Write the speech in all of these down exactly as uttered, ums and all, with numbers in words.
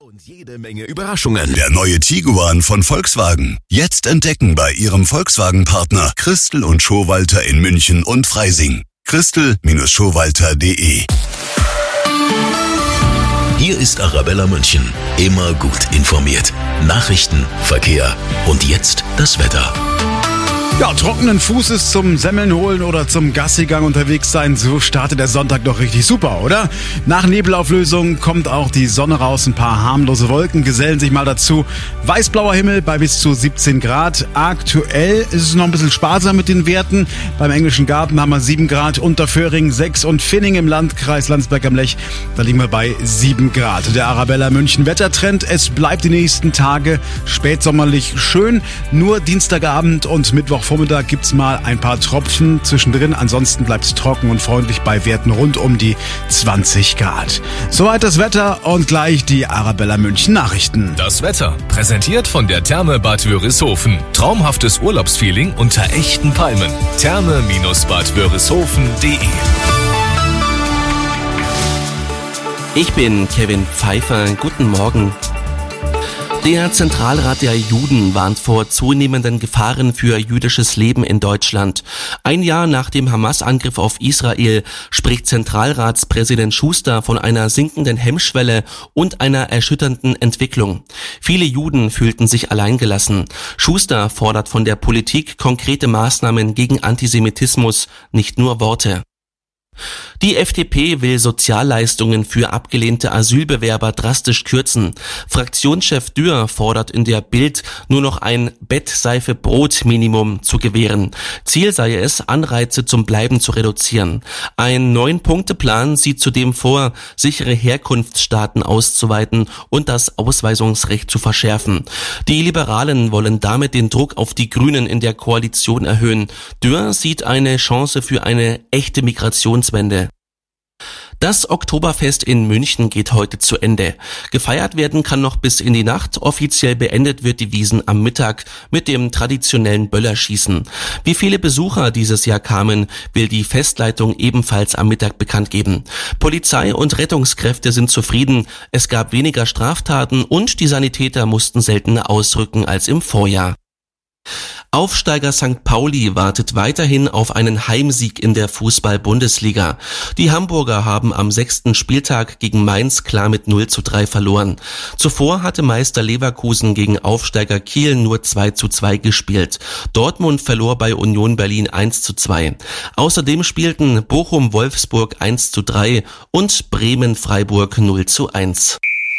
Und jede Menge Überraschungen. Der neue Tiguan von Volkswagen. Jetzt entdecken bei Ihrem Volkswagen-Partner Christel und Schowalter in München und Freising. christel Schowalter punkt de. Hier ist Arabella München. Immer gut informiert. Nachrichten, Verkehr und jetzt das Wetter. Ja, trockenen Fußes zum Semmeln holen oder zum Gassigang unterwegs sein, so startet der Sonntag doch richtig super, oder? Nach Nebelauflösung kommt auch die Sonne raus, ein paar harmlose Wolken gesellen sich mal dazu. Weißblauer Himmel bei bis zu siebzehn Grad. Aktuell ist es noch ein bisschen sparsam mit den Werten. Beim Englischen Garten haben wir sieben Grad, Unterföhring sechs und Finning im Landkreis Landsberg am Lech, da liegen wir bei sieben Grad. Der Arabella München Wettertrend, es bleibt die nächsten Tage spätsommerlich schön, nur Dienstagabend und Mittwoch Vormittag gibt's mal ein paar Tropfen zwischendrin. Ansonsten bleibt's trocken und freundlich bei Werten rund um die zwanzig Grad. Soweit das Wetter und gleich die Arabella München Nachrichten. Das Wetter, präsentiert von der Therme Bad Wörishofen. Traumhaftes Urlaubsfeeling unter echten Palmen. Therme Bad Wörishofen punkt de. Ich bin Kevin Pfeiffer. Guten Morgen. Der Zentralrat der Juden warnt vor zunehmenden Gefahren für jüdisches Leben in Deutschland. Ein Jahr nach dem Hamas-Angriff auf Israel spricht Zentralratspräsident Schuster von einer sinkenden Hemmschwelle und einer erschütternden Entwicklung. Viele Juden fühlten sich alleingelassen. Schuster fordert von der Politik konkrete Maßnahmen gegen Antisemitismus, nicht nur Worte. Die F D P will Sozialleistungen für abgelehnte Asylbewerber drastisch kürzen. Fraktionschef Dürr fordert in der Bild nur noch ein Bett-Seife-Brot-Minimum zu gewähren. Ziel sei es, Anreize zum Bleiben zu reduzieren. Ein Neun-Punkte-Plan sieht zudem vor, sichere Herkunftsstaaten auszuweiten und das Ausweisungsrecht zu verschärfen. Die Liberalen wollen damit den Druck auf die Grünen in der Koalition erhöhen. Dürr sieht eine Chance für eine echte Migration. Das Oktoberfest in München geht heute zu Ende. Gefeiert werden kann noch bis in die Nacht. Offiziell beendet wird die Wiesn am Mittag mit dem traditionellen Böllerschießen. Wie viele Besucher dieses Jahr kamen, will die Festleitung ebenfalls am Mittag bekannt geben. Polizei und Rettungskräfte sind zufrieden. Es gab weniger Straftaten und die Sanitäter mussten seltener ausrücken als im Vorjahr. Aufsteiger Sankt Pauli wartet weiterhin auf einen Heimsieg in der Fußball-Bundesliga. Die Hamburger haben am sechsten Spieltag gegen Mainz klar mit null zu drei verloren. Zuvor hatte Meister Leverkusen gegen Aufsteiger Kiel nur zwei zu zwei gespielt. Dortmund verlor bei Union Berlin eins zu zwei. Außerdem spielten Bochum-Wolfsburg eins zu drei und Bremen-Freiburg null zu eins.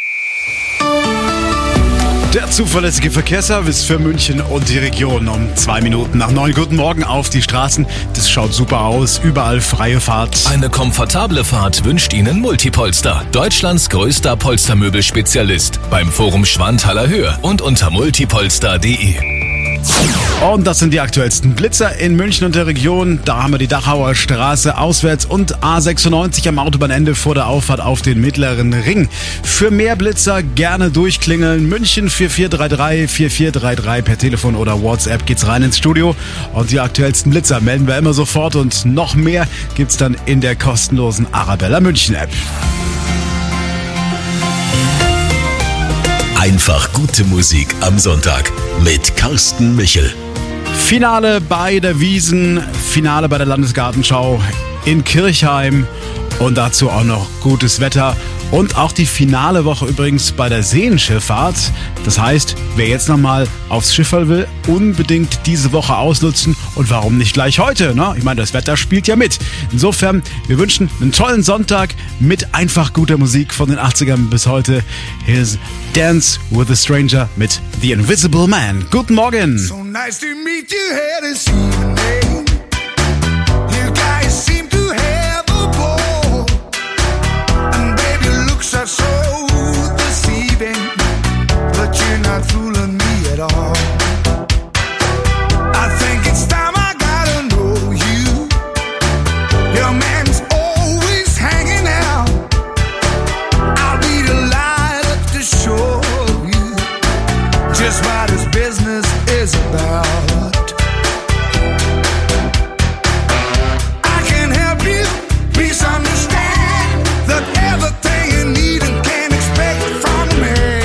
Der zuverlässige Verkehrsservice für München und die Region um zwei Minuten nach neun. Guten Morgen auf die Straßen. Das schaut super aus. Überall freie Fahrt. Eine komfortable Fahrt wünscht Ihnen Multipolster. Deutschlands größter Polstermöbelspezialist. Beim Forum Schwanthaler Höhe und unter multipolster punkt de. Und das sind die aktuellsten Blitzer in München und der Region. Da haben wir die Dachauer Straße auswärts und A sechsundneunzig am Autobahnende vor der Auffahrt auf den Mittleren Ring. Für mehr Blitzer gerne durchklingeln. München vier vier drei drei vier vier drei drei per Telefon oder WhatsApp geht's rein ins Studio. Und die aktuellsten Blitzer melden wir immer sofort und noch mehr gibt's dann in der kostenlosen Arabella München App. Einfach gute Musik am Sonntag mit Carsten Michel. Finale bei der Wiesn, Finale bei der Landesgartenschau in Kirchheim und dazu auch noch gutes Wetter und auch die finale Woche übrigens bei der Seenschifffahrt. Das heißt, wer jetzt nochmal aufs Schifferl will, unbedingt diese Woche ausnutzen und warum nicht gleich heute, ne? Ich meine, das Wetter spielt ja mit. Insofern, wir wünschen einen tollen Sonntag mit einfach guter Musik von den achtzigern bis heute. Here's Dance with a Stranger mit The Invisible Man. Guten Morgen! So nice to meet you here this evening. You guys seem to have a ball. And baby, looks are so deceiving. But you're not fooling me at all. I think it's time I gotta know you. Your man's always hanging out. I'll be delighted to show you just what his business is about. I can help you, please understand that everything you need and can expect from me.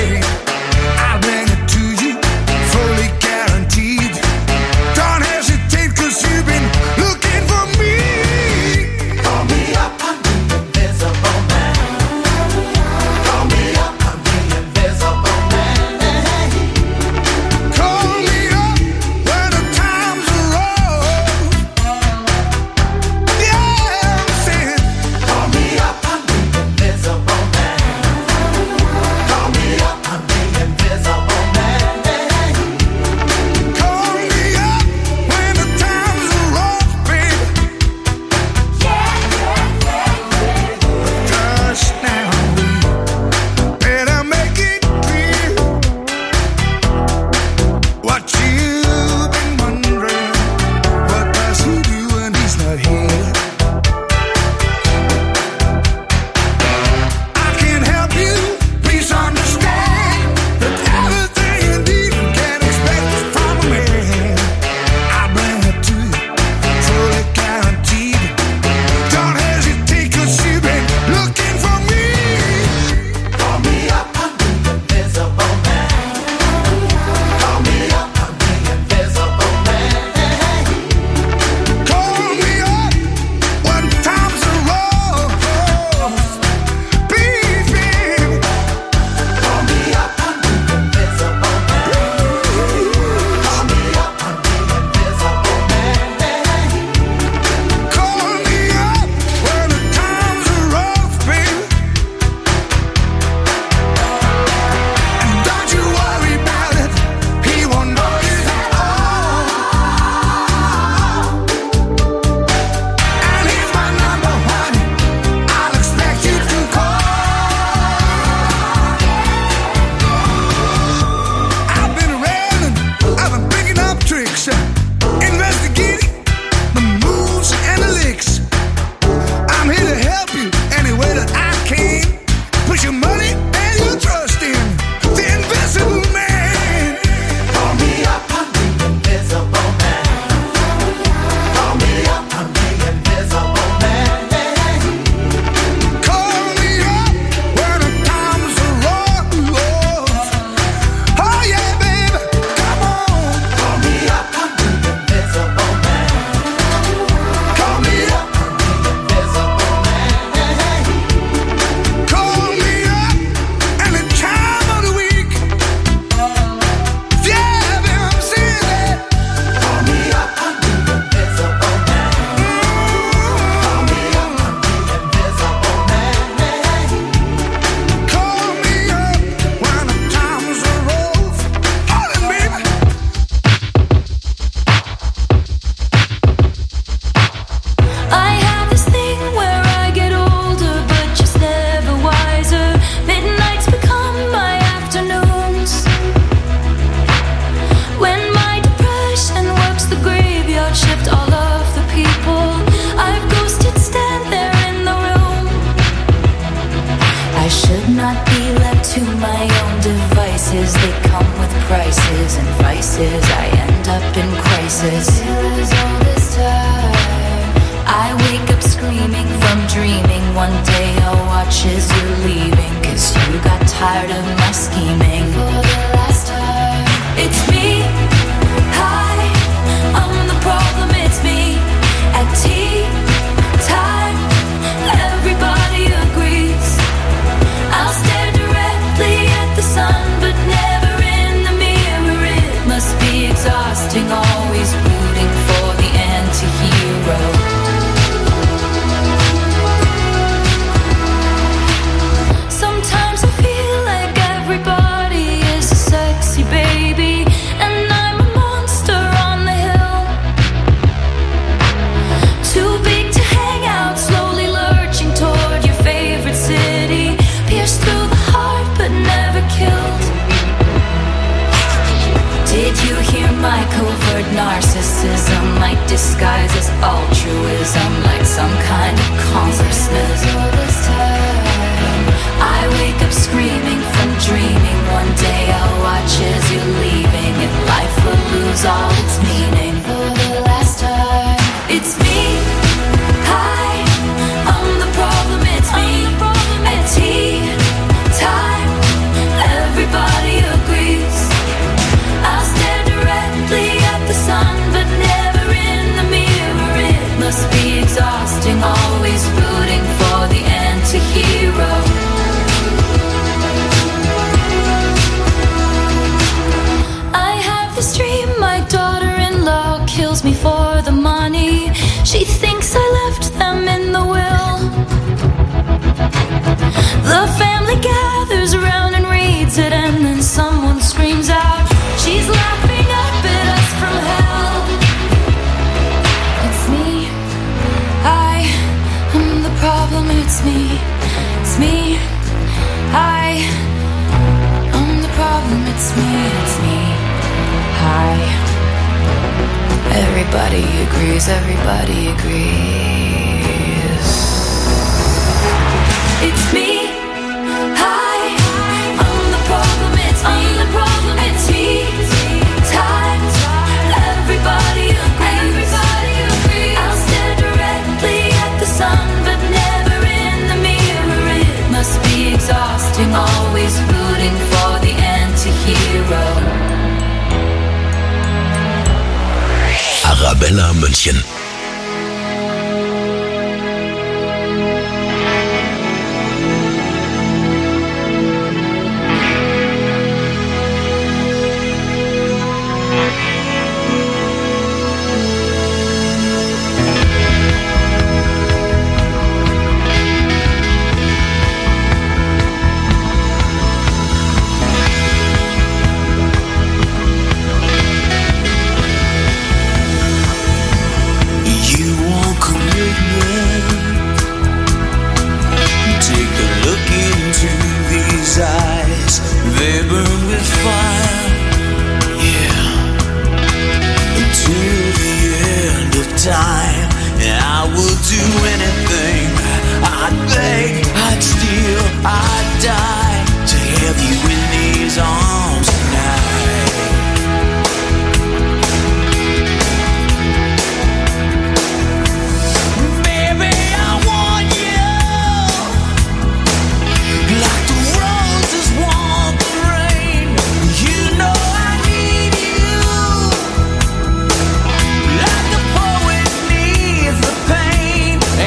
narcissism, like disguise as altruism, like some kind of consciousness. All this time, I wake up screaming from dreaming. One day I'll watch as you're leaving, and life will lose all its meaning. For the last time, it's me. Hi, I'm the problem. It's me. At tea time, everybody agrees. I'll stare directly at the sun, but never in the mirror. It must be exhausting, always rooting for the anti-hero. I have this dream, my daughter-in-law kills me for the money. She thinks I left them in the will. The family gathers around and reads it, and then someone screams out, she's laughing up at us from hell. It's me, I am the problem. It's me, it's me, I am the problem. It's me, it's me, I. Everybody agrees, everybody agrees. It's me. Hi, I'm the problem. It's me. I'm the problem. It's me. Time. Everybody agrees. Everybody agrees. I'll stare directly at the sun, but never in the mirror. It must be exhausting, always rooting for the anti-hero. Arabella München.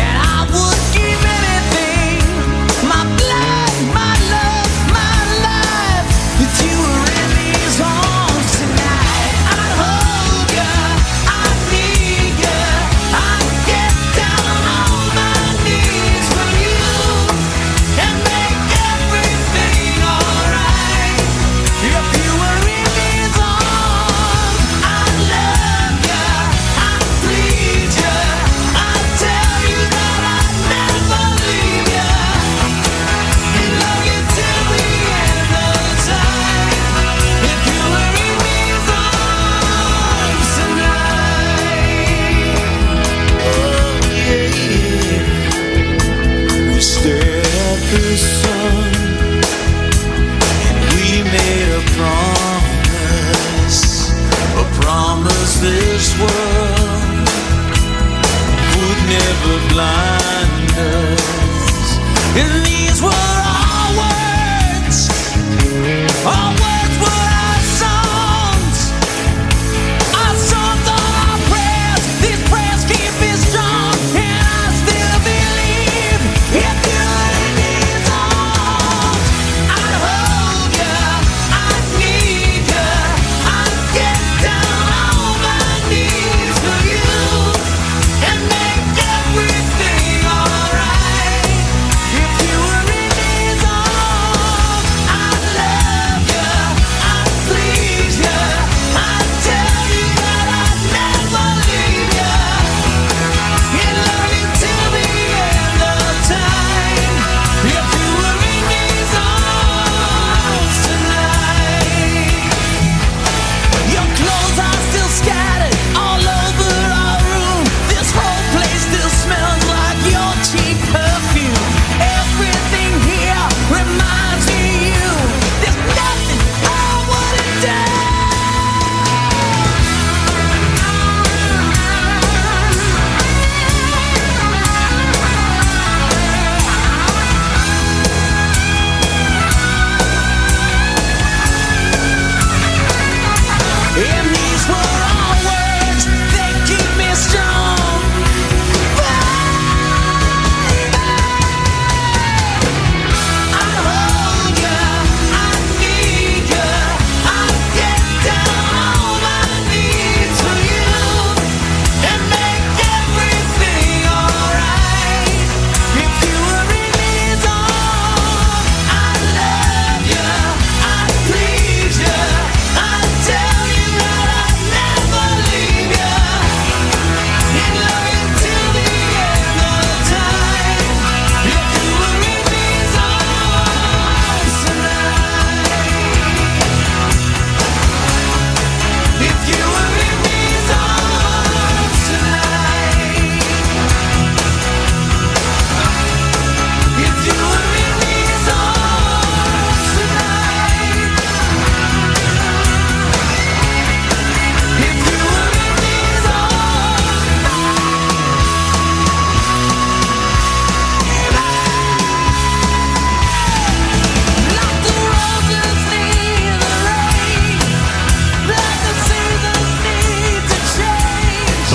My blood, my love, my life.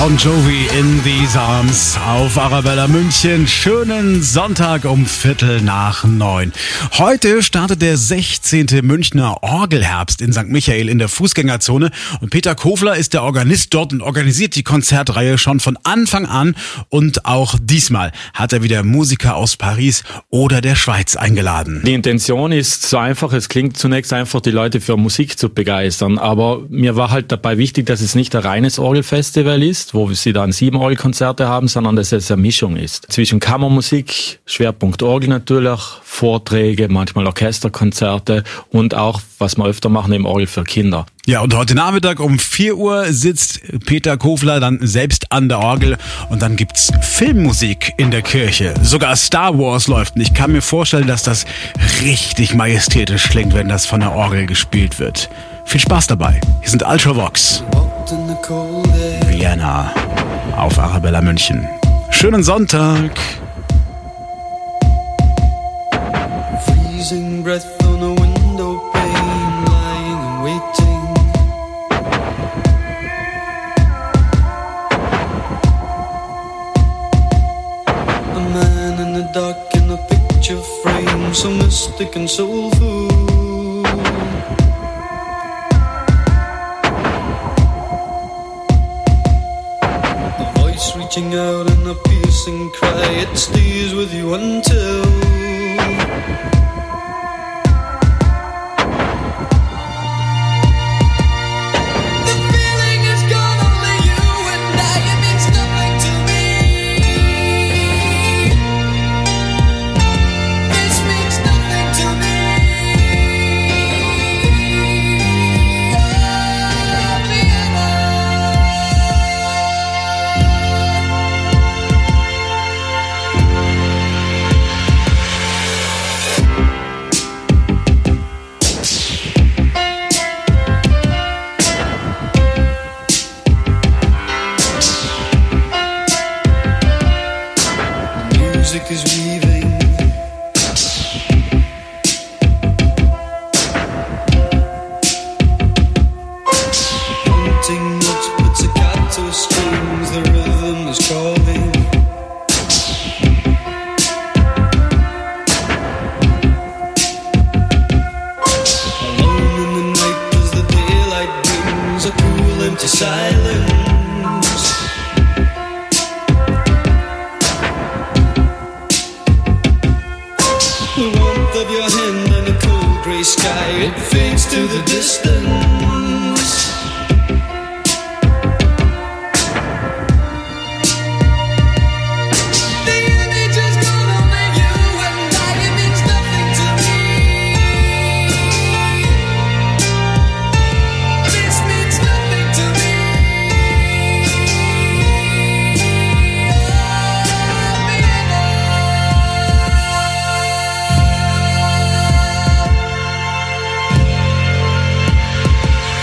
Bon Jovi in These Arms auf Arabella München. Schönen Sonntag um Viertel nach neun. Heute startet der sechzehnte Münchner Orgelherbst in Sankt Michael in der Fußgängerzone. Und Peter Kofler ist der Organist dort und organisiert die Konzertreihe schon von Anfang an. Und auch diesmal hat er wieder Musiker aus Paris oder der Schweiz eingeladen. Die Intention ist so einfach, es klingt zunächst einfach, die Leute für Musik zu begeistern. Aber mir war halt dabei wichtig, dass es nicht ein reines Orgelfestival ist, wo sie dann sieben Orgelkonzerte haben, sondern dass es eine Mischung ist. Zwischen Kammermusik, Schwerpunkt Orgel natürlich, Vorträge, manchmal Orchesterkonzerte und auch, was wir öfter machen, eben Orgel für Kinder. Ja, und heute Nachmittag um vier Uhr sitzt Peter Kofler dann selbst an der Orgel und dann gibt's Filmmusik in der Kirche. Sogar Star Wars läuft und ich kann mir vorstellen, dass das richtig majestätisch klingt, wenn das von der Orgel gespielt wird. Viel Spaß dabei. Hier sind Ultravox. Vienna auf Arabella München. Schönen Sonntag. Freezing breath on a window pane, lying and waiting. A man in the dark in a picture frame, so mystic and soulful. Reaching out in a piercing cry, it stays with you until the feeling is gone, only you and I, it means nothing to me. This means nothing to me. Oh, Vienna. Music is weaving, haunting notes, pizzicato strings, the rhythm is calling. Alone in the night as the daylight brings a cool empty silence. The warmth of your hand and a cold grey sky, it fades to the distance. The image is gone, only you and I, it means nothing to me. This means nothing to me. Oh, Vienna.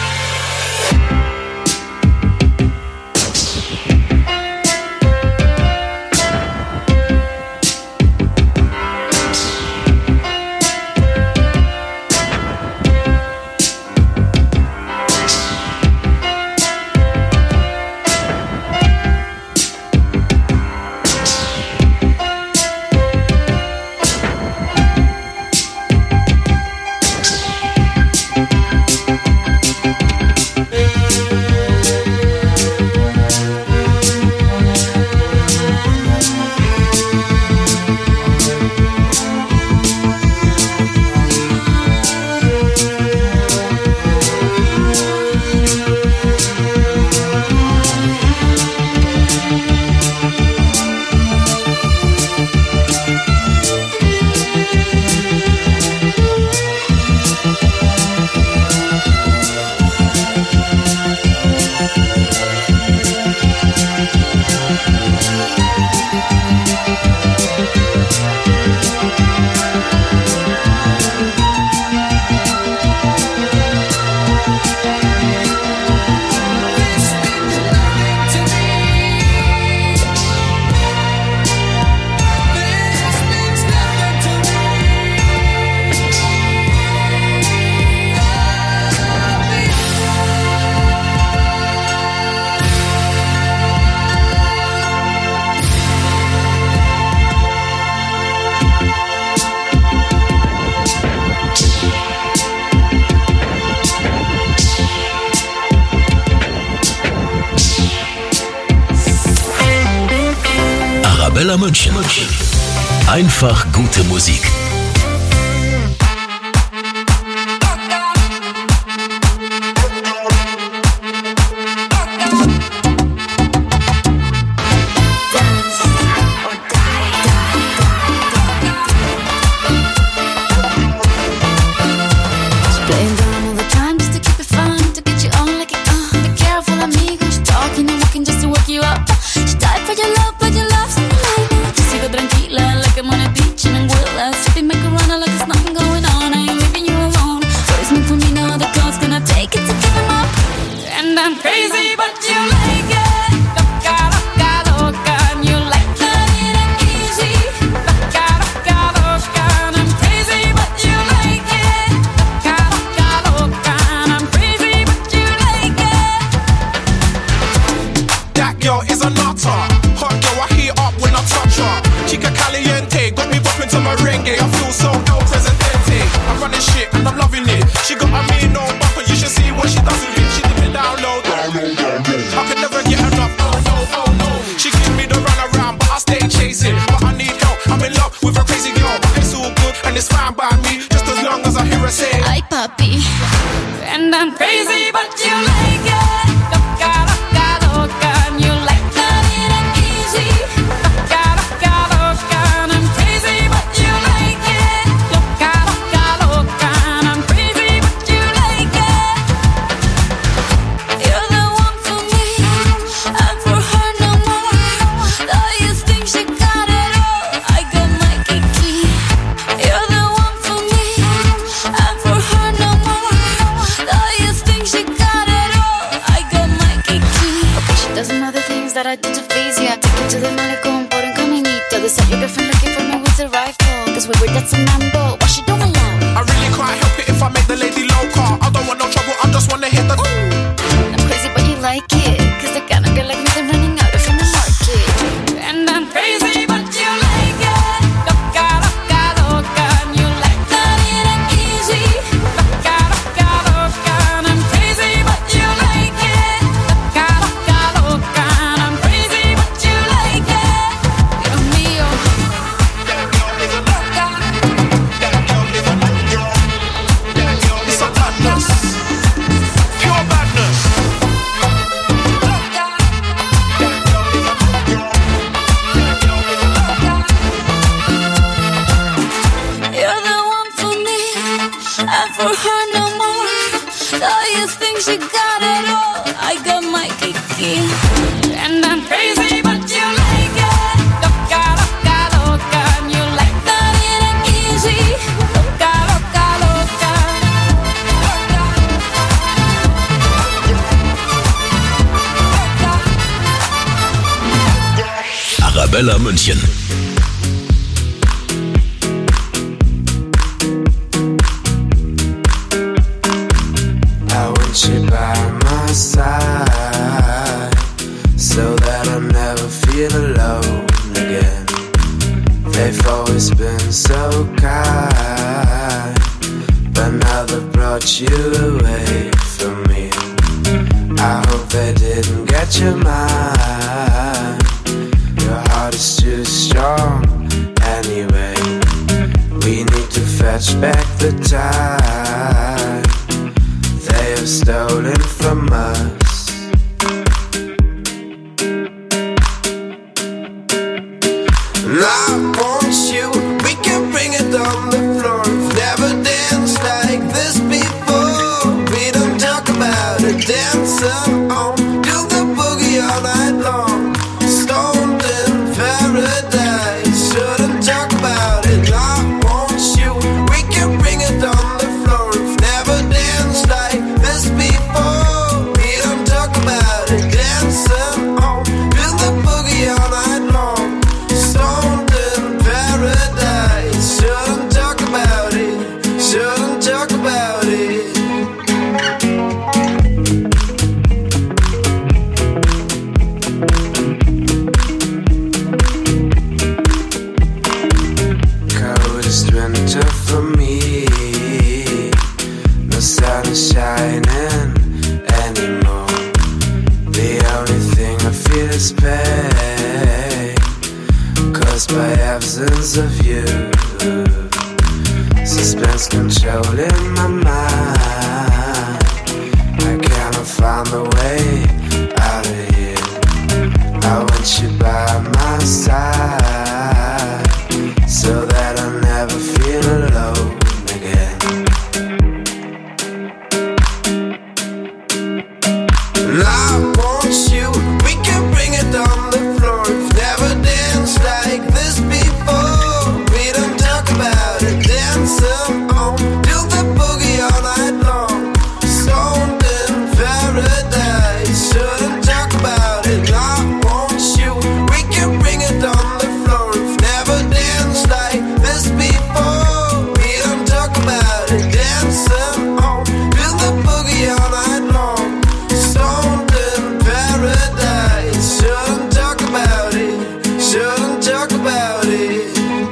Arabella München. Einfach gute Musik. Arabella München. I want you by my side so that I never feel alone again. They've always been so kind, but now they've brought you away from me. I hope they didn't get your mind. Your heart is too strong anyway. We need to fetch back the time they have stolen from us. And I want you, we can bring it on the floor. We've never danced like this before. We don't talk about it, dancing on, do the boogie all night long. Stoned in paradise, shouldn't talk about it. I want you, we can bring it on the floor. We've never danced like this before. We don't talk about it, dancing on, do the boogie all night long. Stoned in paradise, shouldn't talk about it, shouldn't talk about it. Coldest winter for me, no sun is shining anymore. The only thing I feel is pain. caused by absence of you. Suspense controlling my mind. I cannot find the way out of here. I want you by my side, so that I never feel alone again. And I want you, we can bring it on the floor. We've never danced like this before. We don't talk about it, dance on, do the boogie all night long. Stoned in paradise, shouldn't talk about it. I want you, we can bring it on the floor. We've never danced like this before. We don't talk about it, dance on, do the boogie all night long. Stoned in paradise, shouldn't talk about it, shouldn't talk about it.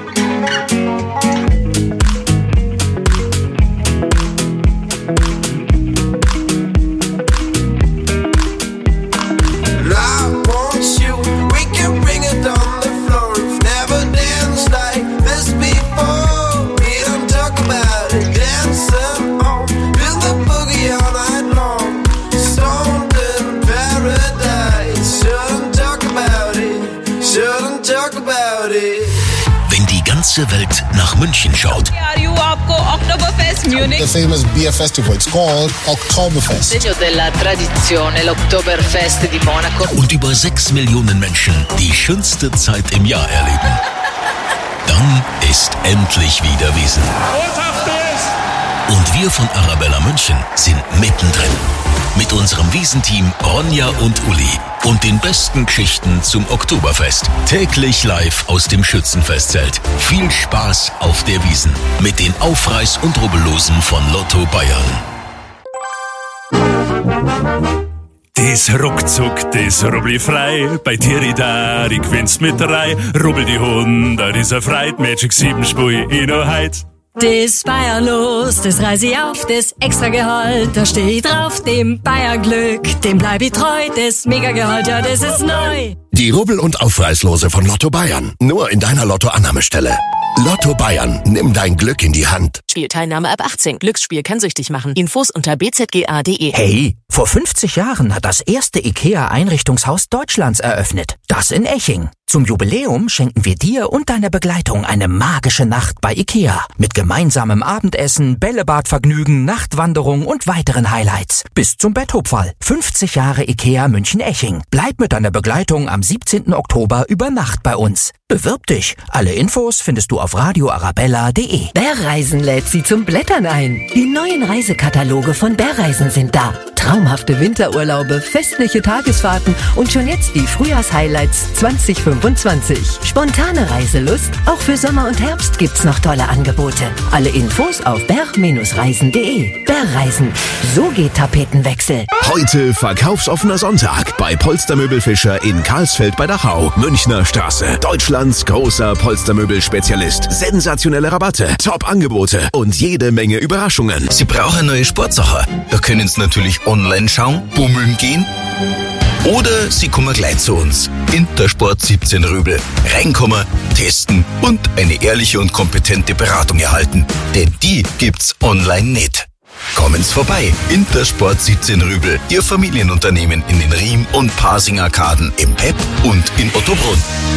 And I want you, we can bring it on the floor. We've never danced like this before. We don't talk about it, dancing on, do the boogie all night long. Stoned in paradise, shouldn't talk about it, shouldn't talk about it. Wenn die ganze Welt nach München schaut The famous beer festival, it's called Oktoberfest. Segno della tradizione, l'Oktoberfest di Monaco. und über sechs Millionen Menschen die schönste Zeit im Jahr erleben, dann ist endlich wieder Wiesn. Und wir von Arabella München sind mittendrin. Mit unserem Wiesenteam Ronja und Uli und den besten Geschichten zum Oktoberfest. Täglich live aus dem Schützenfestzelt. Viel Spaß auf der Wiesn mit den Aufreiß- und Rubbellosen von Lotto Bayern. Das ruckzuck, das rubbel frei, bei Tiridari gewinnst mit drei, rubbel die hundert, ist er freit, Magic sieben spui ich noch heit. Das Bayerlos, das reise ich auf, das Extragehalt, da steh ich drauf, dem Bayerglück, dem bleib ich treu, das Megagehalt, ja, das ist neu. Die Rubbel- und Aufreißlose von Lotto Bayern. Nur in deiner Lotto-Annahmestelle. Lotto Bayern, nimm dein Glück in die Hand. Spielteilnahme ab achtzehn. Glücksspiel kann süchtig machen. Infos unter b z g a punkt d e. Hey, vor fünfzig Jahren hat das erste IKEA-Einrichtungshaus Deutschlands eröffnet. Das in Eching. Zum Jubiläum schenken wir dir und deiner Begleitung eine magische Nacht bei IKEA. Mit gemeinsamem Abendessen, Bällebadvergnügen, Nachtwanderung und weiteren Highlights. Bis zum Betthupferl. fünfzig Jahre IKEA München-Eching. Bleib mit deiner Begleitung am siebzehnten Oktober über Nacht bei uns. Bewirb dich. Alle Infos findest du auf radio arabella punkt d e. Bärreisen lädt sie zum Blättern ein. Die neuen Reisekataloge von Bärreisen sind da. Traumhafte Winterurlaube, festliche Tagesfahrten und schon jetzt die Frühjahrshighlights zwanzig fünfundzwanzig. Spontane Reiselust, auch für Sommer und Herbst gibt's noch tolle Angebote. Alle Infos auf bär reisen punkt d e. Bärreisen, so geht Tapetenwechsel. Heute verkaufsoffener Sonntag bei Polstermöbel Fischer in Karlsfeld bei Dachau, Münchner Straße. Deutschlands großer Polstermöbel-Spezialist. Sensationelle Rabatte, Top-Angebote und jede Menge Überraschungen. Sie brauchen neue Sportsachen. Da können Sie natürlich online schauen, bummeln gehen. Oder Sie kommen gleich zu uns. Intersport siebzehn Rübel. Reinkommen, testen und eine ehrliche und kompetente Beratung erhalten. Denn die gibt's online nicht. Kommen's vorbei. Intersport siebzehn Rübel. Ihr Familienunternehmen in den Riem- und Pasing-Arkaden im Pep und in Ottobrunn.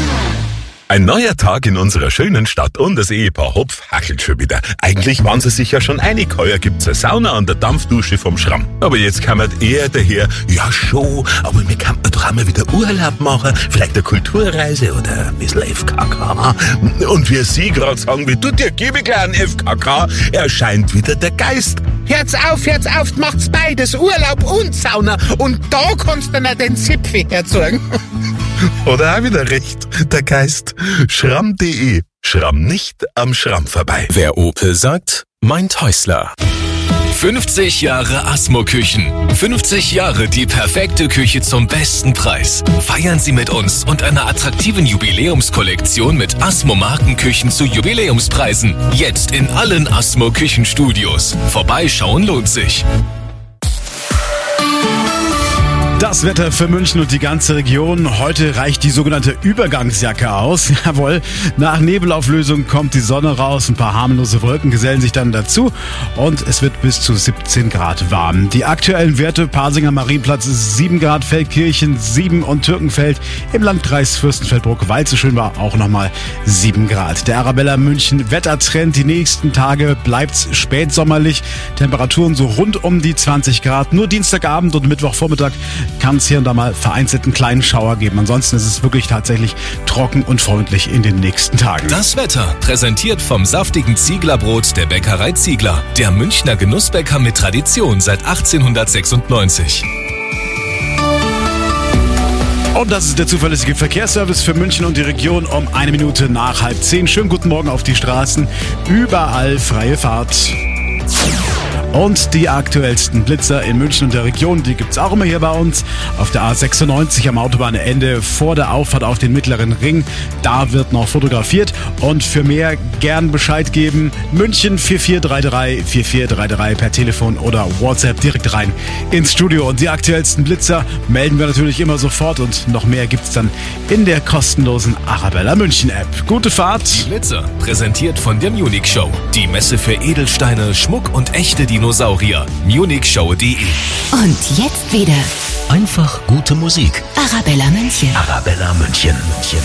Ein neuer Tag in unserer schönen Stadt und das Ehepaar Hopf hachelt schon wieder. Eigentlich waren sie sich ja schon einig, heuer gibt's eine Sauna an der Dampfdusche vom Schramm. Aber jetzt kam halt eher daher, ja schon, aber wir kann man doch einmal wieder Urlaub machen, vielleicht eine Kulturreise oder ein bisschen F K K. Und wie Sie gerade sagen, wie tut ihr gebe gleich einen F K K, erscheint wieder der Geist. Hört's auf, hört's auf, macht's beides, Urlaub und Sauna. Und da kannst du noch den Zipfi herzeugen. Oder auch wieder recht, der Geist. Schramm punkt d e. Schramm nicht am Schramm vorbei. Wer Opel sagt, meint Häusler. fünfzig Jahre Asmo-Küchen. fünfzig Jahre die perfekte Küche zum besten Preis. Feiern Sie mit uns und einer attraktiven Jubiläumskollektion mit Asmo-Markenküchen zu Jubiläumspreisen. Jetzt in allen Asmo-Küchenstudios. Vorbeischauen lohnt sich. Das Wetter für München und die ganze Region. Heute reicht die sogenannte Übergangsjacke aus. Jawohl, nach Nebelauflösung kommt die Sonne raus, ein paar harmlose Wolken gesellen sich dann dazu und es wird bis zu siebzehn Grad warm. Die aktuellen Werte: Pasinger Marienplatz sieben Grad, Feldkirchen sieben und Türkenfeld im Landkreis Fürstenfeldbruck, weil es so schön war, auch nochmal sieben Grad. Der Arabella München Wettertrend: die nächsten Tage bleibt's spätsommerlich, Temperaturen so rund um die zwanzig Grad. Nur Dienstagabend und Mittwochvormittag kann es hier und da mal vereinzelt einen kleinen Schauer geben. Ansonsten ist es wirklich tatsächlich trocken und freundlich in den nächsten Tagen. Das Wetter präsentiert vom saftigen Zieglerbrot der Bäckerei Ziegler. Der Münchner Genussbäcker mit Tradition seit achtzehnhundertsechsundneunzig. Und das ist der zuverlässige Verkehrsservice für München und die Region um eine Minute nach halb zehn. Schönen guten Morgen auf die Straßen. Überall freie Fahrt. Und die aktuellsten Blitzer in München und der Region, die gibt's auch immer hier bei uns. Auf der A sechsundneunzig am Autobahnende vor der Auffahrt auf den Mittleren Ring. Da wird noch fotografiert. Und für mehr gern Bescheid geben. München vier vier drei drei vier vier drei drei per Telefon oder WhatsApp direkt rein ins Studio. Und die aktuellsten Blitzer melden wir natürlich immer sofort. Und noch mehr gibt's dann in der kostenlosen Arabella München App. Gute Fahrt. Die Blitzer präsentiert von der Munich Show. Die Messe für Edelsteine, Schmuck und echte Dinosaurier. munichshow punkt de. Und jetzt wieder Einfach gute Musik. Arabella München. Arabella München. München.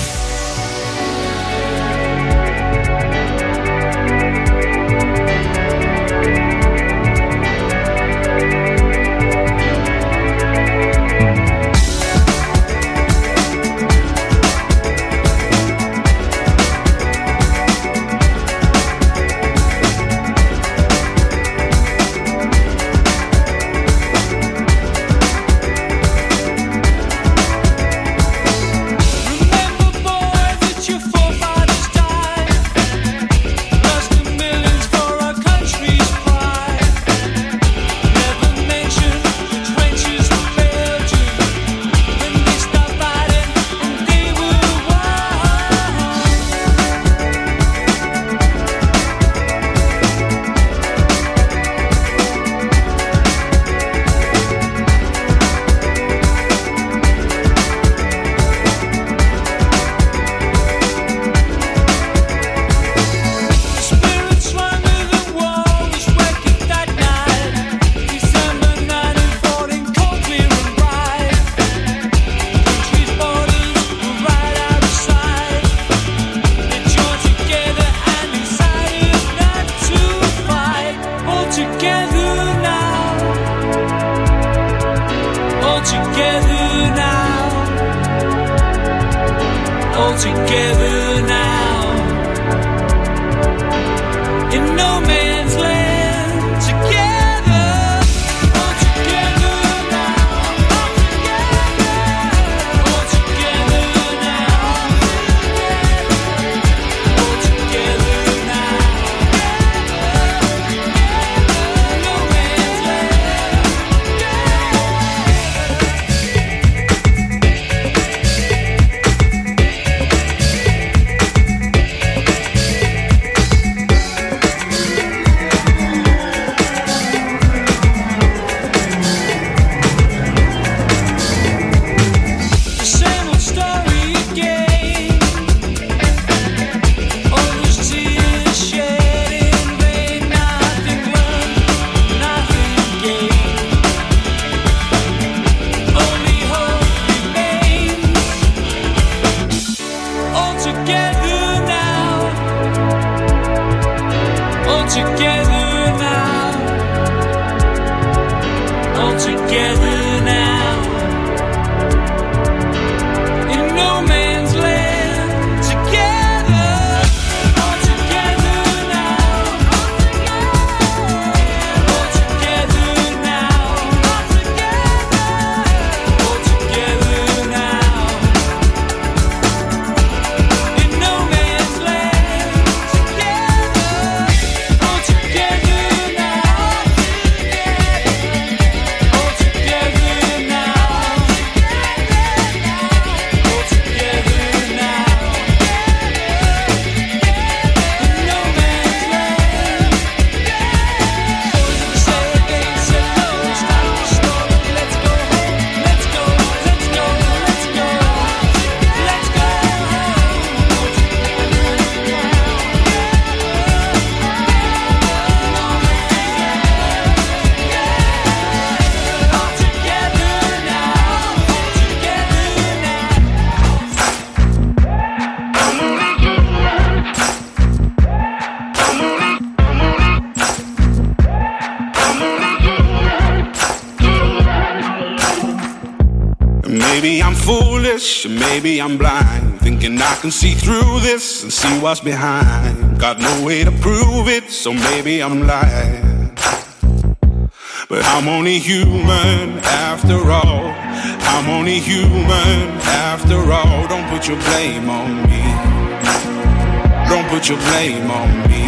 maybe I'm foolish, or maybe I'm blind, thinking I can see through this and see what's behind. Got no way to prove it, so maybe I'm lying. But I'm only human after all. I'm only human after all. Don't put your blame on me. Don't put your blame on me.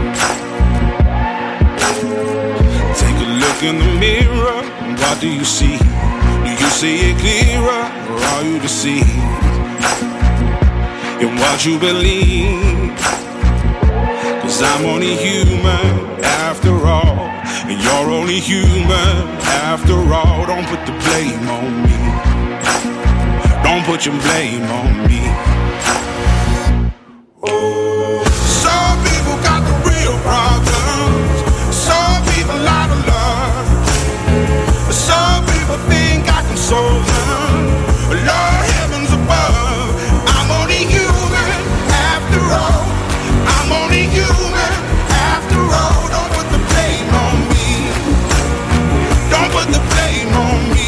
Take a look in the mirror, and what do you see? Do you see it clearer, or are you deceived in what you believe? 'Cause I'm only human after all, and you're only human after all. Don't put the blame on me. Don't put your blame on me. Some people got the real problems. Some people out of love. Some people think I can solve them. Lord, heavens above, I'm only human after all. I'm only human after all. Don't put the blame on me. Don't put the blame on me.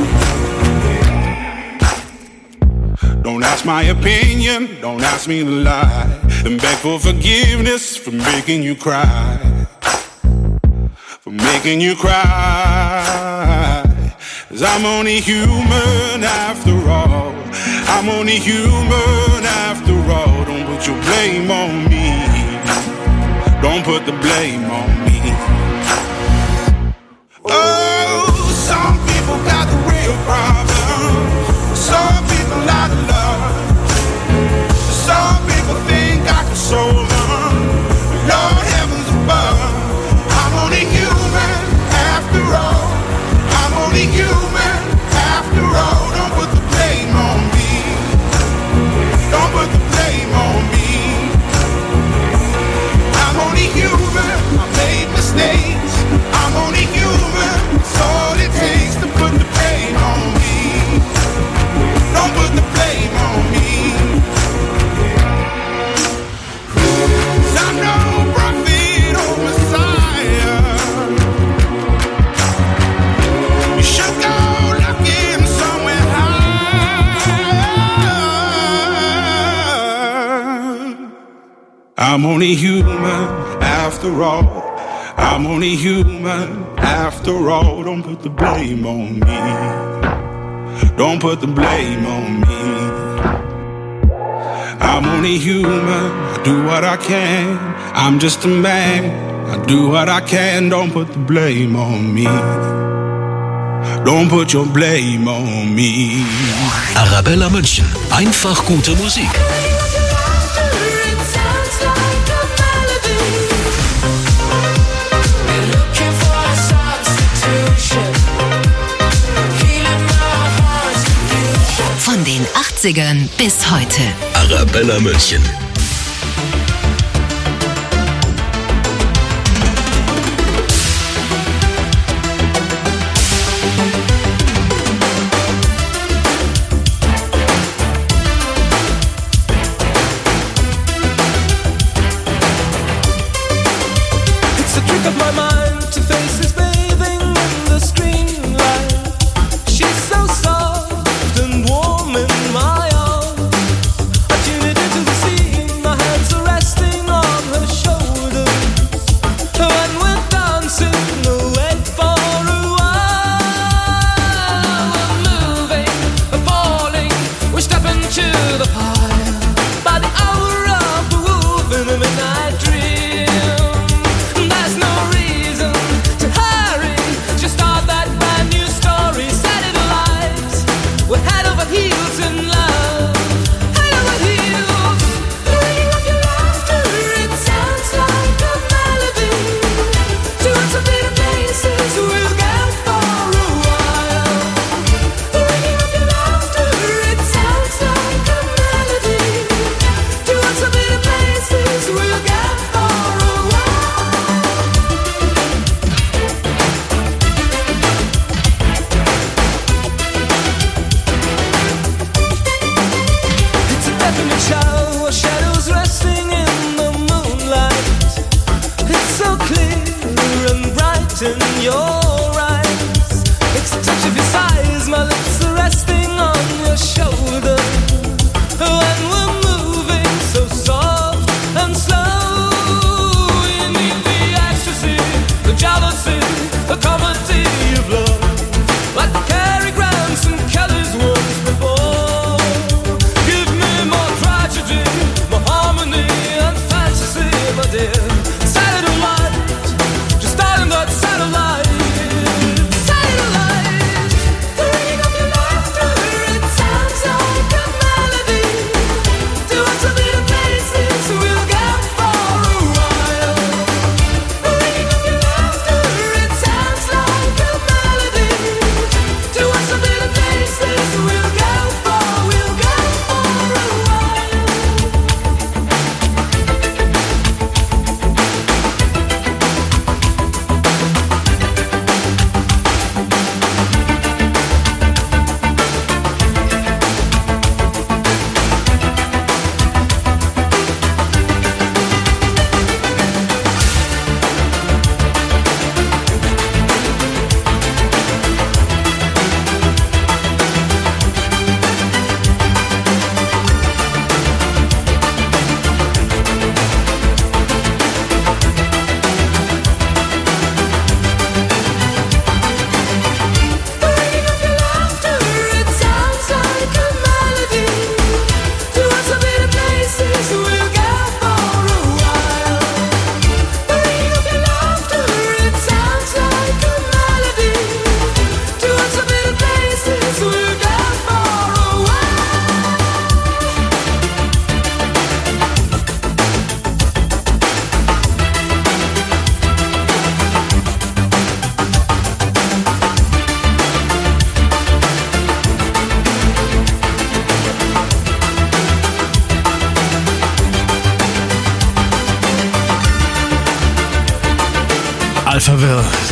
Don't ask my opinion, don't ask me to lie, and beg for forgiveness for making you cry, for making you cry. 'Cause I'm only human after all. I'm only human after all. Don't put your blame on me. Don't put the blame on me. Oh, some people got the real problems. Some people out of love. Some people think I can solve them. Lord, heavens above, I'm only human after all. I'm only human after all. Don't put the blame on me. Don't put the blame on me. I'm only human. I made mistakes. I'm only human. It's all it takes to put the blame on me. Don't put the blame on me. 'Cause I'm no prophet or Messiah. You should go looking somewhere high. I'm only human after all. I'm only human after all. Don't put the blame on me. Don't put the blame on me. I'm only human. I do what I can. I'm just a man. I do what I can. Don't put the blame on me. Don't put your blame on me. Arabella München. Einfach gute Musik. Von den achtzigern bis heute. Arabella München. It's a trick of my mind to face this bathing in the screen light. She's so soft and warm in my arms. I tune it into the sea.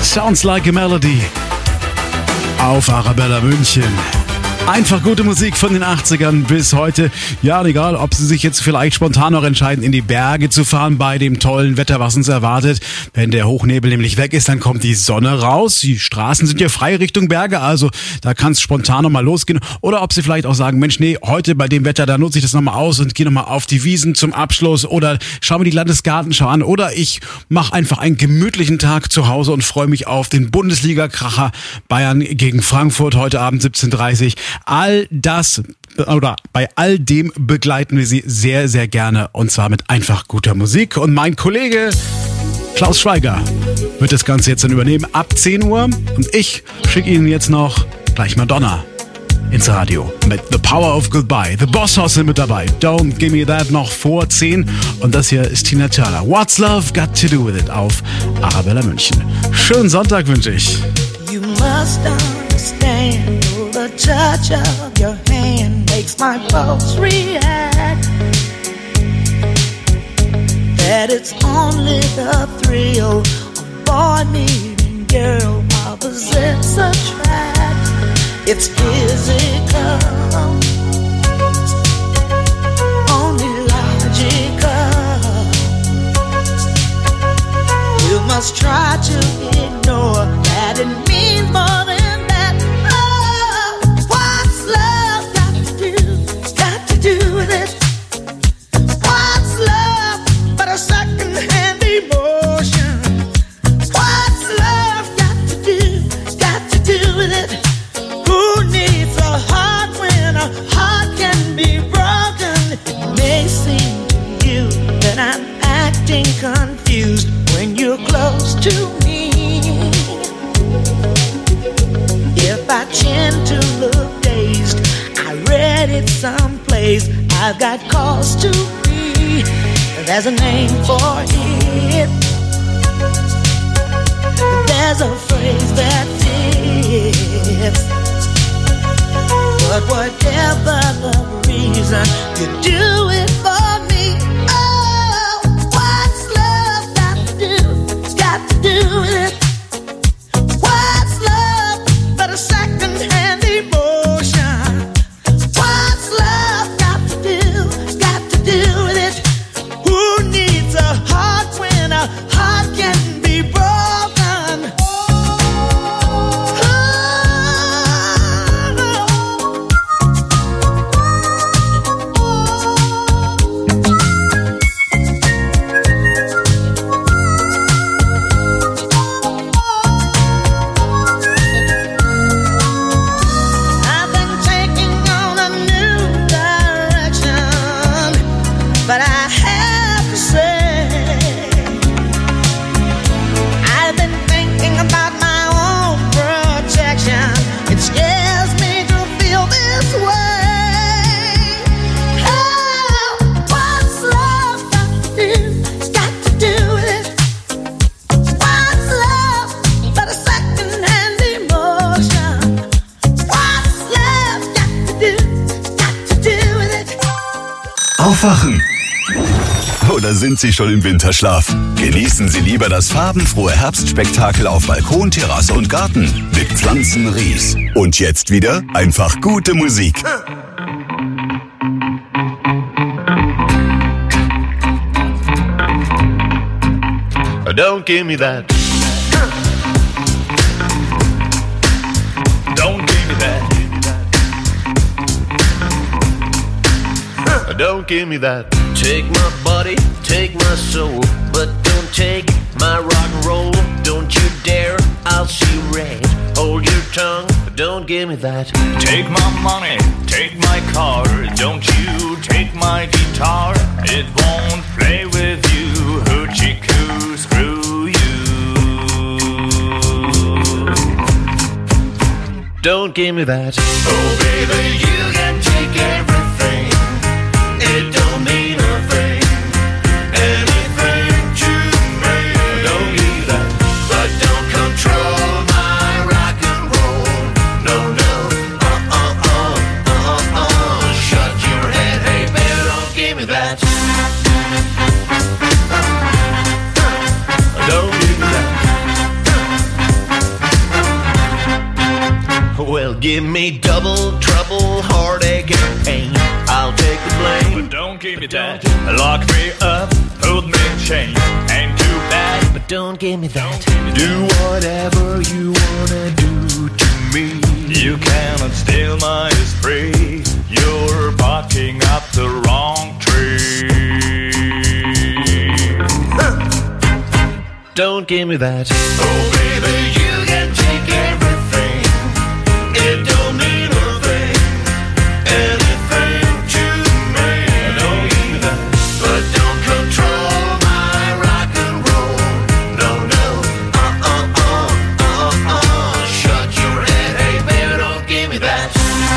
Sounds Like a Melody auf Arabella München. Einfach gute Musik von den achtzigern bis heute. Ja, egal, ob Sie sich jetzt vielleicht spontan noch entscheiden, in die Berge zu fahren bei dem tollen Wetter, was uns erwartet. Wenn der Hochnebel nämlich weg ist, dann kommt die Sonne raus. Die Straßen sind ja frei Richtung Berge, also da kann es spontan nochmal losgehen. Oder ob Sie vielleicht auch sagen, Mensch, nee, heute bei dem Wetter, da nutze ich das nochmal aus und gehe nochmal auf die Wiesen zum Abschluss. Oder schau mir die Landesgartenschau an. Oder ich mache einfach einen gemütlichen Tag zu Hause und freue mich auf den Bundesliga-Kracher Bayern gegen Frankfurt heute Abend siebzehn Uhr dreißig. All das oder bei all dem begleiten wir Sie sehr, sehr gerne und zwar mit einfach guter Musik. Und mein Kollege Klaus Schweiger wird das Ganze jetzt dann übernehmen ab zehn Uhr und ich schicke Ihnen jetzt noch gleich Madonna ins Radio mit The Power of Goodbye. The Boss Hoss sind mit dabei. Don't Give Me That noch vor zehn und das hier ist Tina Turner. What's Love Got to Do With It auf Arabella München. Schönen Sonntag wünsche ich. You must understand, the touch of your hand makes my pulse react. That it's only the thrill of boy meeting girl opposites attract. It's physical, only logical. You must try to ignore that it means more than confused when you're close to me. If I tend to look dazed, I read it someplace. I've got cause to be. There's a name for it. There's a phrase that fits. But whatever the reason, you do it for me. Do it. What's love but a second-hand emotion? What's love got to do, got to do with it? Who needs a heart when a heart can be broken? Aufwachen! Oder sind Sie schon im Winterschlaf? Genießen Sie lieber das farbenfrohe Herbstspektakel auf Balkon, Terrasse und Garten mit Pflanzenries. Und jetzt wieder einfach gute Musik. Don't give me that. Don't give me that. Don't give me that. Take my body, take my soul, but don't take my rock and roll. Don't you dare, I'll see red. Hold your tongue, don't give me that. Take my money, take my car, don't you take my guitar. It won't play with you, hoochie-coo, screw you. Don't give me that. Oh baby, you can take everything. It don't mean a thing, anything to me. Don't give me that, but don't control my rock and roll. No, no, uh, uh, uh, uh, uh. Shut your head, hey baby, don't give me that. Don't give me that. Well, give me double trouble, heartache and pain. I'll take the blame. But don't give me that. Lock me up, hold me in chains. Ain't too bad. But don't give me that. Do whatever you wanna do to me. You cannot steal my esprit. You're barking up the wrong tree. Huh. Don't give me that. Oh, baby, you can take everything. It don't mean a thing. Anything to me. Don't give me that. But don't control my rock and roll. No, no. Uh-uh, uh, uh, uh. Shut your head. Hey, baby, don't give me that.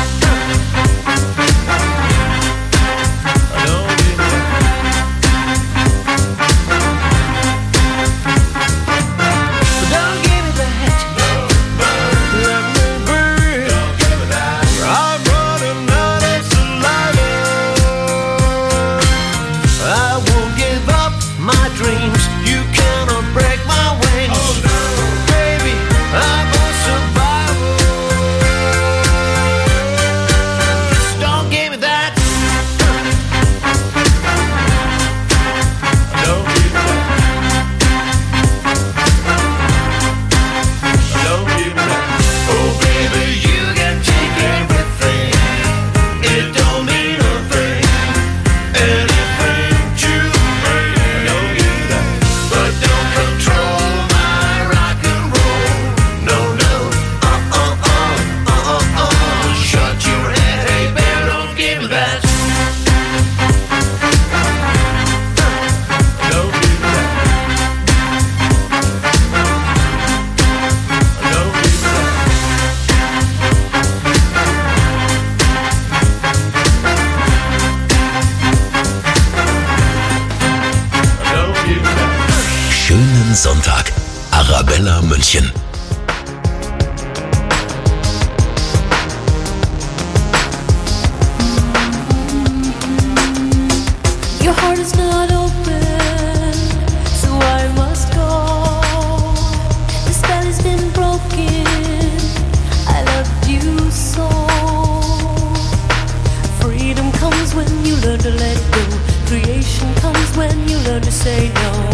Sonntag. Arabella München. Your heart is not open, so I must go. The spell has been broken. I loved you so. Freedom comes when you learn to let go. Creation comes when you learn to say no.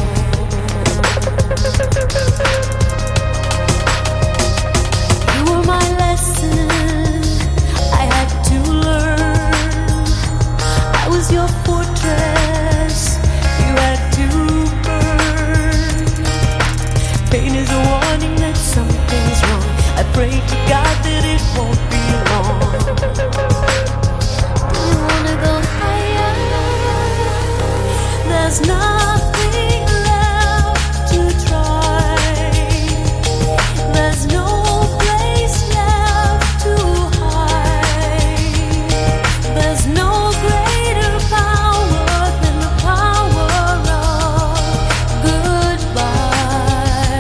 You were my lesson, I had to learn. I was your fortress, you had to burn. Pain is a warning that something's wrong. I pray to God that it won't be long. You wanna go higher? There's nothing left to try. There's no place left to hide. There's no greater power than the power of goodbye.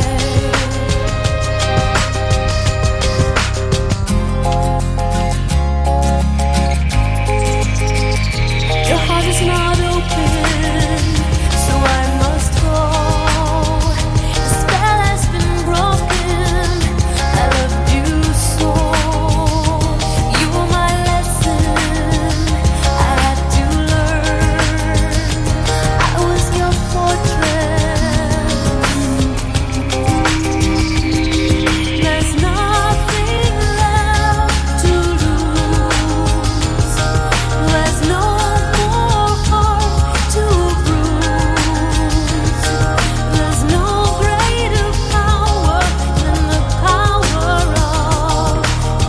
Your heart is not open, so I must go. The spell has been broken. I loved you so. You were my lesson. I had to learn. I was your fortress. There's nothing left to lose. There's no more heart to bruise. There's no greater power than the power of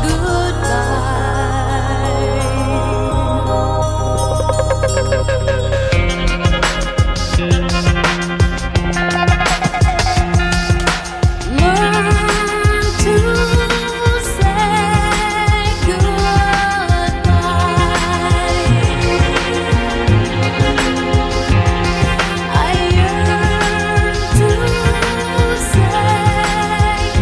goodbye. Learn to say goodbye. I yearn to say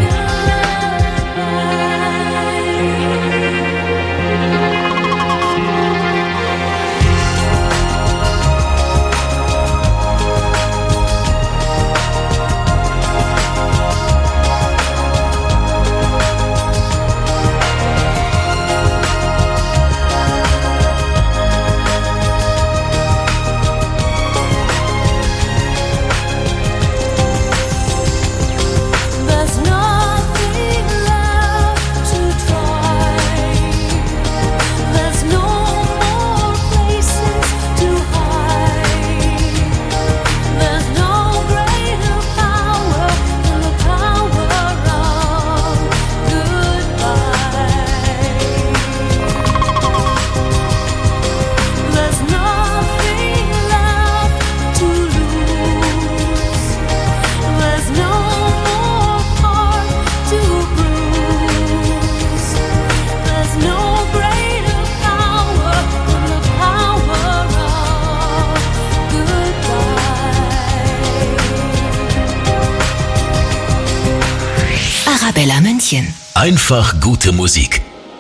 goodbye. München. Einfach gute Musik.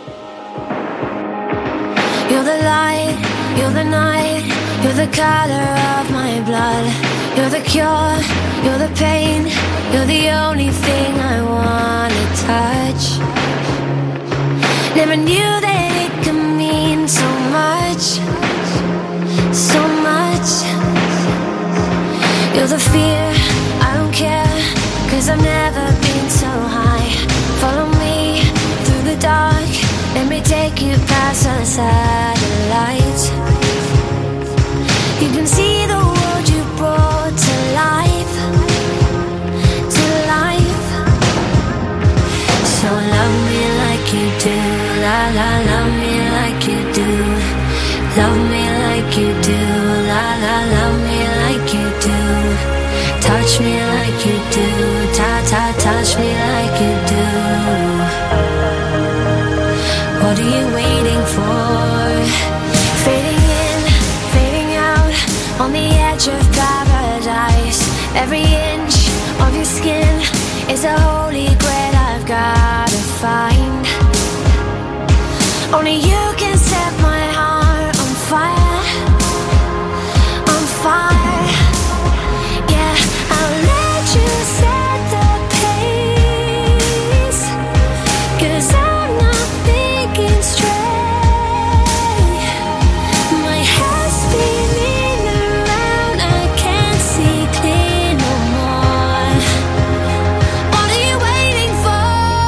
You're the light, you're the night, you're the color of my blood. You're the cure, you're the pain, you're the only thing I wanna touch. Never knew that it could mean so much, so much. You're the fear, I don't care, cause I've never been so high. Follow me through the dark, let me take you past the satellites. You can see the world you brought to life, to life. So love me like you do, la la, love me like you do. Love me like you do, la la, love me like you do. Touch me like you do, ta ta, touch me like you do. What are you waiting for? Fading in, fading out, on the edge of paradise. Every inch of your skin is a holy grail I've gotta find. Only you can set my heart on fire, on fire. Yeah, I'll let you set the pace, cause I'm not thinking straight. My head's spinning around, I can't see clear no more. What are you waiting for?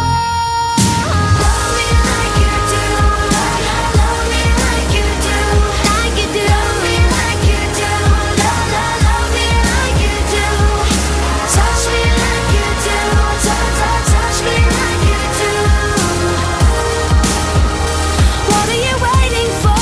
Love me like you do, love me like you do, like you do. Love me like you do, love, love, love me like you do. Touch me like you do, touch, touch, touch me like you do. What are you waiting for?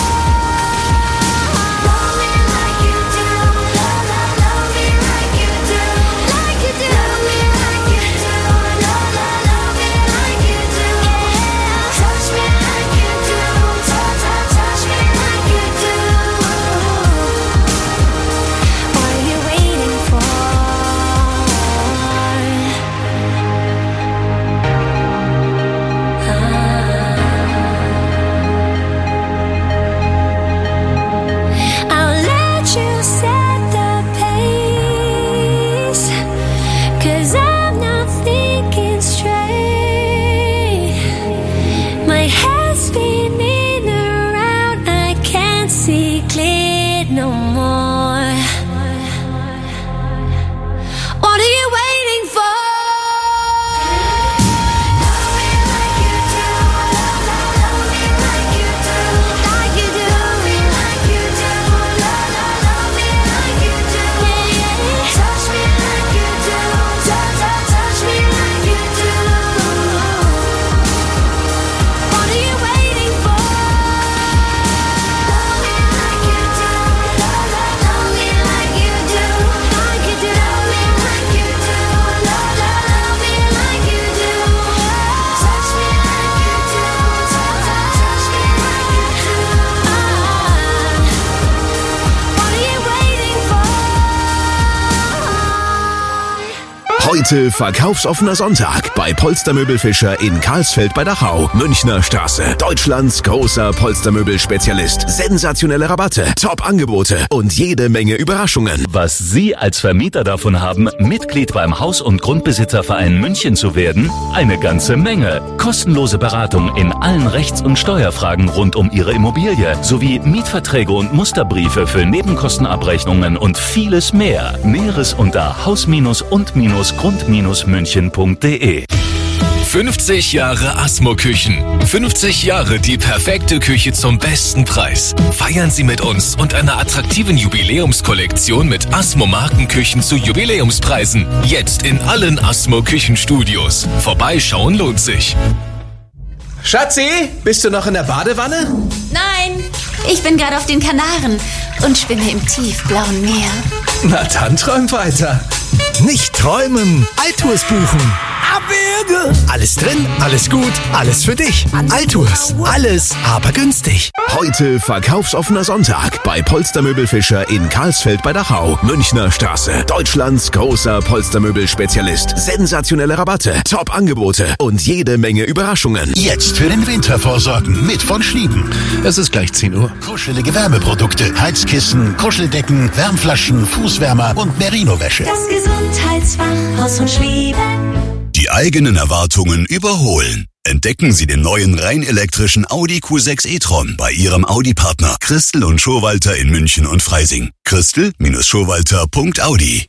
Love me like you do, love, love, love me like you do, like you do. Love me like you do, love, love, love me like you do. Yeah, touch me like you do, touch, touch, touch me like you do. What are you waiting for? I'll let you set the pace, cause I'm not thinking straight. My head's spinning around, I can't see clear no more. What are you waiting for? Love me like you do, love, love, love me like you do, like you do. Love me like you do, love, love, love me like you do. Yeah, yeah. Touch me like you do, touch, touch, touch me like you do. What are you waiting for? Love me like you do, love, love, love me like you do, like you do. Love me like you do, love, love, love me like you do. Touch me like you do, touch, touch, touch me like you do. What are you waiting for? Heute verkaufsoffener Sonntag bei Polstermöbel Fischer in Karlsfeld bei Dachau, Münchner Straße. Deutschlands großer Polstermöbel-Spezialist. Sensationelle Rabatte, Top-Angebote und jede Menge Überraschungen. Was Sie als Vermieter davon haben, Mitglied beim Haus- und Grundbesitzerverein München zu werden? Eine ganze Menge. Kostenlose Beratung in allen Rechts- und Steuerfragen rund um Ihre Immobilie sowie Mietverträge und Musterbriefe für Nebenkostenabrechnungen und vieles mehr. Näheres unter haus- und grund-münchen punkt de. fünfzig Jahre Asmo-Küchen. fünfzig Jahre die perfekte Küche zum besten Preis. Feiern Sie mit uns und einer attraktiven Jubiläumskollektion mit Asmo-Markenküchen zu Jubiläumspreisen. Jetzt in allen Asmo-Küchenstudios. Vorbeischauen lohnt sich. Schatzi, bist du noch in der Badewanne? Nein, ich bin gerade auf den Kanaren und schwimme im tiefblauen Meer. Na dann träum weiter. Nicht träumen, Altours buchen. Alles drin, alles gut, alles für dich. Altours, alles, aber günstig. Heute verkaufsoffener Sonntag bei Polstermöbel Fischer in Karlsfeld bei Dachau. Münchner Straße. Deutschlands großer Polstermöbel-Spezialist. Sensationelle Rabatte, Top-Angebote und jede Menge Überraschungen. Jetzt für den Winter vorsorgen mit von Schlieben. Es ist gleich zehn Uhr. Kuschelige Wärmeprodukte, Heizkissen, Kuscheldecken, Wärmflaschen, Fußwärmer und Merino-Wäsche. Das Gesundheitsfach Haus von Schlieben. Die eigenen Erwartungen überholen. Entdecken Sie den neuen rein elektrischen Audi Q sechs e-tron bei Ihrem Audi-Partner Christel und Schowalter in München und Freising. Christel Schowalter Punkt Audi.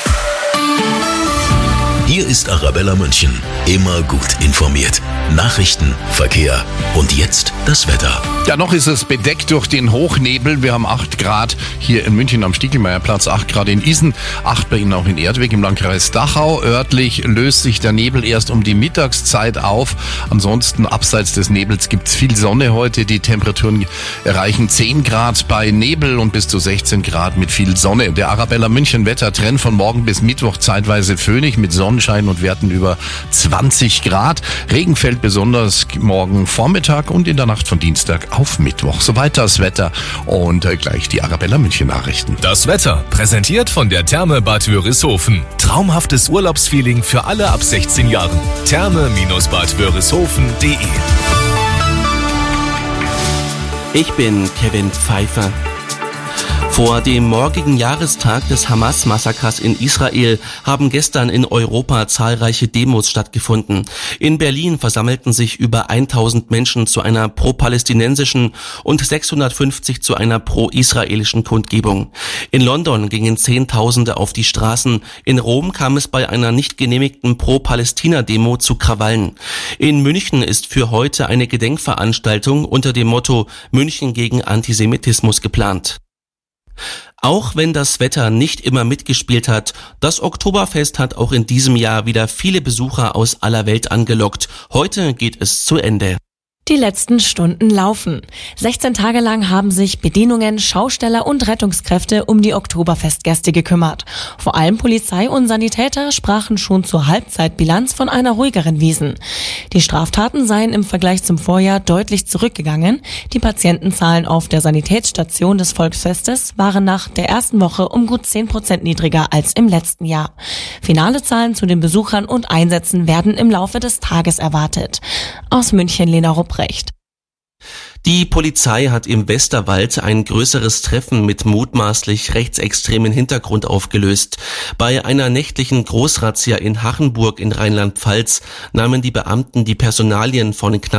Hier ist Arabella München. Immer gut informiert. Nachrichten, Verkehr und jetzt das Wetter. Ja, noch ist es bedeckt durch den Hochnebel. Wir haben acht Grad hier in München am Stiegelmeierplatz, acht Grad in Isen, acht bei Ihnen auch in Erdweg im Landkreis Dachau. Örtlich löst sich der Nebel erst um die Mittagszeit auf. Ansonsten abseits des Nebels gibt's viel Sonne heute. Die Temperaturen erreichen zehn Grad bei Nebel und bis zu sechzehn Grad mit viel Sonne. Der Arabella München Wettertrend von morgen bis Mittwoch zeitweise föhnig mit Sonnenschein und Werten über zwanzig Grad. Regen fällt besonders morgen Vormittag und in der Nacht von Dienstag auf Mittwoch. Soweit das Wetter und äh, gleich die Arabella München Nachrichten. Das Wetter, präsentiert von der Therme Bad Wörishofen. Traumhaftes Urlaubsfeeling für alle ab sechzehn Jahren. Therme Bad Wörishofen Punkt de. Ich bin Kevin Pfeiffer. Vor dem morgigen Jahrestag des Hamas-Massakers in Israel haben gestern in Europa zahlreiche Demos stattgefunden. In Berlin versammelten sich über tausend Menschen zu einer pro-palästinensischen und sechshundertfünfzig zu einer pro-israelischen Kundgebung. In London gingen Zehntausende auf die Straßen. In Rom kam es bei einer nicht genehmigten Pro-Palästina-Demo zu Krawallen. In München ist für heute eine Gedenkveranstaltung unter dem Motto München gegen Antisemitismus geplant. Auch wenn das Wetter nicht immer mitgespielt hat, das Oktoberfest hat auch in diesem Jahr wieder viele Besucher aus aller Welt angelockt. Heute geht es zu Ende. Die letzten Stunden laufen. sechzehn Tage lang haben sich Bedienungen, Schausteller und Rettungskräfte um die Oktoberfestgäste gekümmert. Vor allem Polizei und Sanitäter sprachen schon zur Halbzeitbilanz von einer ruhigeren Wiesn. Die Straftaten seien im Vergleich zum Vorjahr deutlich zurückgegangen. Die Patientenzahlen auf der Sanitätsstation des Volksfestes waren nach der ersten Woche um gut zehn Prozent niedriger als im letzten Jahr. Finale Zahlen zu den Besuchern und Einsätzen werden im Laufe des Tages erwartet. Aus München, Lena Rupprecht. Die Polizei hat im Westerwald ein größeres Treffen mit mutmaßlich rechtsextremen Hintergrund aufgelöst. Bei einer nächtlichen Großrazzia in Hachenburg in Rheinland-Pfalz nahmen die Beamten die Personalien von knapp